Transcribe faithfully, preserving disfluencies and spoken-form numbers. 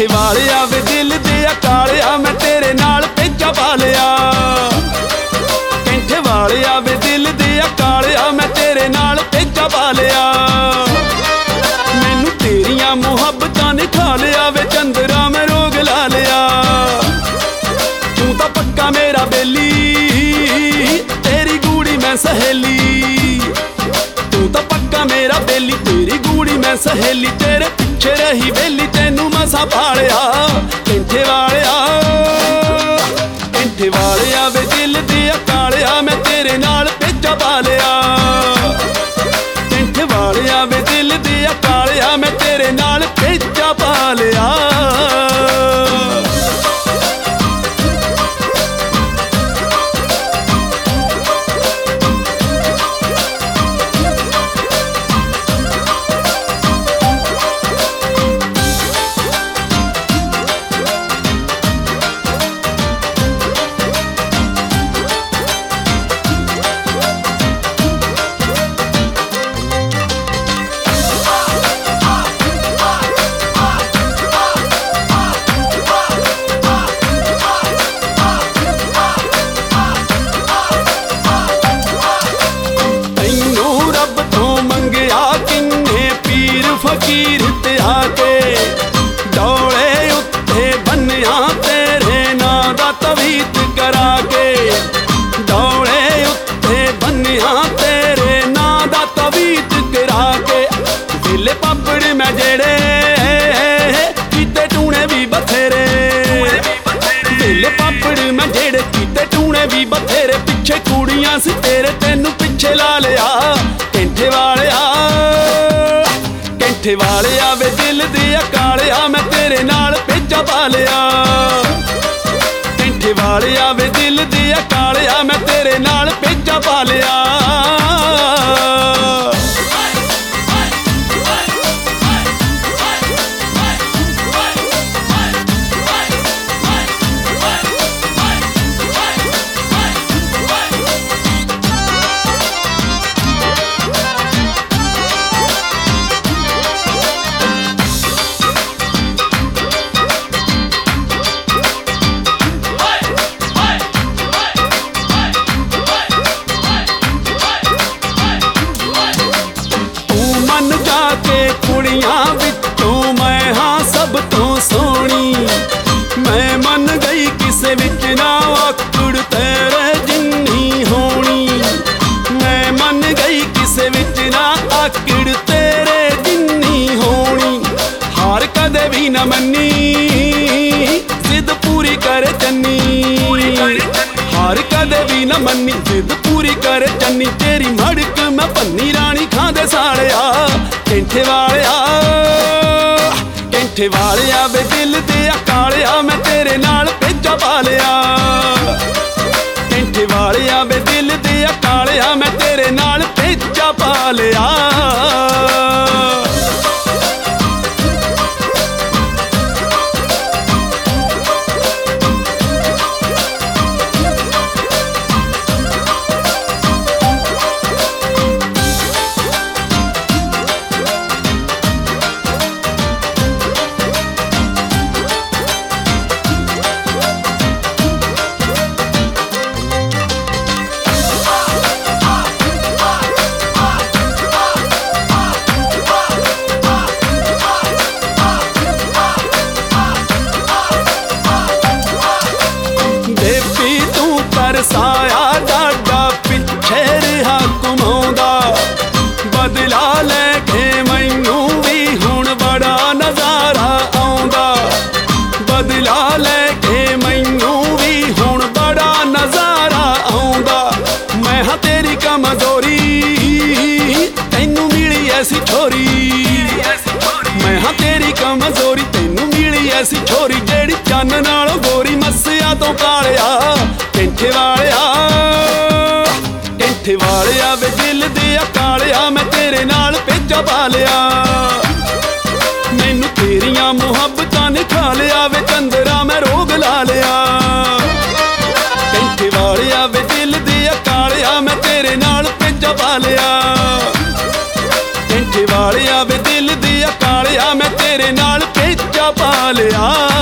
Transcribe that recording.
ਕੈਂਠੇ ਵਾਲਿਆ ਵੇ ਦਿਲ ਦੇ ਕਾਲਿਆ ਮੈਂ ਤੇਰੇ ਨਾਲ ਪੇਚਾ ਪਾ ਲਿਆ। ਕੈਂਠੇ ਵਾਲਿਆ ਵੇ ਦਿਲ ਦੇ ਕਾਲਿਆ ਮੈਂ ਤੇਰੇ ਨਾਲ ਪੇਚਾ ਪਾ ਲਿਆ। ਮੈਨੂੰ ਤੇਰੀਆਂ ਮੁਹੱਬਤਾਂ ਨੇ ਖਾ ਲਿਆ ਵੇ ਚੰਦਰਾ ਮੈਂ ਰੋਗ ਲਾ ਲਿਆ। ਤੂੰ ਤਾਂ ਪੱਕਾ ਮੇਰਾ ਬੇਲੀ ਤੇਰੀ ਗੂੜੀ ਮੈਂ ਸਹੇਲੀ। ਤੂੰ ਤਾਂ ਪੱਕਾ ਮੇਰਾ ਬੇਲੀ ਤੇਰੀ ਗੂੜੀ ਮੈਂ ਸਹੇਲੀ। ਤੇਰੇ ਪਿੱਛੇ ਰਹੀ ਵੇਲੀ ਤੈਨੂੰ ਮਸਾਂ ਪਾਲਿਆ। ਕੈਂਠੇ ਵਾਲਿਆ ਕੈਂਠੇ ਵਾਲਿਆ ਵੇ ਦਿਲ ਦੇ ਕਾਲਿਆ ਮੈਂ ਤੇਰੇ ਨਾਲ ਪੇਚਾ ਪਾ ਲਿਆ। ਕੈਂਠੇ ਵਾਲਿਆ ਵੇ ਦਿਲ ਦੇ ਕਾਲਿਆ ਮੈਂ ਤੇਰੇ ਨਾਲ ਪੇਚਾ ਪਾ ਲਿਆ। फकीर ते आके डोले उत्ते बन्निया तेरे नां दा तवीत करा के। डोले उत्ते बन्निया तेरे नां दा तवीत करा के। दिल पापड़ मैं जेड़े कीते टूने भी बथेरे। दिल पापड़ मैं जेड़े कीते टूने भी बथेरे। पिछे कुड़ियां सी तेरे तेनू पिछे ला लिया। कैंठे वालिया कੈਂਠੇ ਵਾਲਿਆ ਵੇ ਦਿਲ ਦੇ ਕਾਲਿਆ ਮੈਂ ਤੇਰੇ ਨਾਲ ਪੇਚਾ ਪਾ ਲਿਆ। ਕੈਂਠੇ ਵਾਲਿਆ ਵੇ ਦਿਲ ਦੇ ਕਾਲਿਆ ਮੈਂ ਤੇਰੇ ਨਾਲ ਪੇਚਾ ਪਾ ਲਿਆ। ਕੁੜੀਆਂ ਵਿੱਚੋਂ ਮੈਂ ਹਾਂ ਸਭ ਤੋਂ ਸੋਹਣੀ। ਮੈਂ ਮੰਨ ਗਈ ਕਿਸੇ ਵਿੱਚ ਨਾ ਆਕੜ ਤੇਰੇ ਜਿੰਨੀ ਹੋਣੀ। ਮੈਂ ਮੰਨ ਗਈ ਕਿਸੇ ਵਿੱਚ ਨਾ ਆਕੜ ਤੇਰੇ ਜਿੰਨੀ ਹੋਣੀ। ਹਾਰ ਕਦੇ ਵੀ ਨਾ ਮੰਨੀ ਜ਼ਿੱਦ ਪੂਰੀ ਕਰ ਚੰਨੀ। ਹਾਰ ਕਦੇ ਵੀ ਨਾ ਮੰਨੀ ਜ਼ਿੱਦ ਪੂਰੀ ਕਰ ਚੰਨੀ। ਤੇਰੀ ਮੜਕ ਮੈਂ ਭੰਨੀ ਰਾਣੀ ਖਾਂਦੇ ਸਾਲਿਆ। ਕੈਂਠੇ ਵਾਲਿਆ ਕੈਂਠੇ ਵਾਲਿਆ ਵੇ ਦਿਲ ਦੇ ਕਾਲਿਆ ਮੈਂ ਤੇਰੇ ਨਾਲ ਪੇਚਾ ਪਾ ਲਿਆ। ਕੈਂਠੇ ਵਾਲਿਆ ਵੇ ਦਿਲ ਦੇ ਕਾਲਿਆ ਮੈਂ ਤੇਰੇ ਨਾਲ ਪੇਚਾ ਪਾ ਲਿਆ। ਸਾਇਆ ਡਾਡਾ ਪਿੱਛੇ ਰਿਹਾ ਘੁਮਾਉਂਦਾ। ਬਦਲਾ ਲੈ ਕੇ ਮੈਨੂੰ ਵੀ ਹੁਣ ਬੜਾ ਨਜ਼ਾਰਾ ਆਉਂਦਾ। ਬਦਲਾ ਲੈ ਕੇ ਮੈਨੂੰ ਵੀ ਹੁਣ ਬੜਾ ਨਜ਼ਾਰਾ ਆਉਂਦਾ। ਮੈਂ ਹਾਂ ਤੇਰੀ ਕਮਜ਼ੋਰੀ ਤੈਨੂੰ ਮਿਲੀ ਐਸੀ ਛੋਰੀ। ਮੈਂ ਹਾਂ ਤੇਰੀ ਕਮਜ਼ੋਰੀ ਤੈਨੂੰ ਮਿਲੀ ਐਸੀ ਛੋਰੀ। ਜਿਹੜੀ ਚੰਨ ਨਾਲੋਂ ਗੋਰੀ ਮੱਸਿਆ ਤੋਂ ਕਾਲਿਆ। ਕੈਂਠੇ ਵਾਲਿਆ ਕੈਂਠੇ ਵਾਲਿਆ ਵੇ ਦਿਲ ਦੇ ਕਾਲਿਆ ਮੈਂ ਤੇਰੇ ਨਾਲ ਪੇਚਾ ਪਾ ਲਿਆ। ਮੈਨੂੰ ਤੇਰੀਆਂ ਮੁਹੱਬਤਾਂ ਨੇ ਖਾ ਲਿਆ ਵੇ ਚੰਦਰਾ ਮੈਂ ਰੋਗ ਲਾ ਲਿਆ। ਕੈਂਠੇ ਵਾਲਿਆ ਵੇ ਦਿਲ ਦੇ ਕਾਲਿਆ ਮੈਂ ਤੇਰੇ ਨਾਲ ਪੇਚਾ ਪਾ ਲਿਆ। ਕੈਂਠੇ ਵਾਲਿਆ ਵੇ ਦਿਲ ਦੇ ਕਾਲਿਆ ਮੈਂ ਤੇਰੇ ਨਾਲ ਪੇਚਾ ਪਾ ਲਿਆ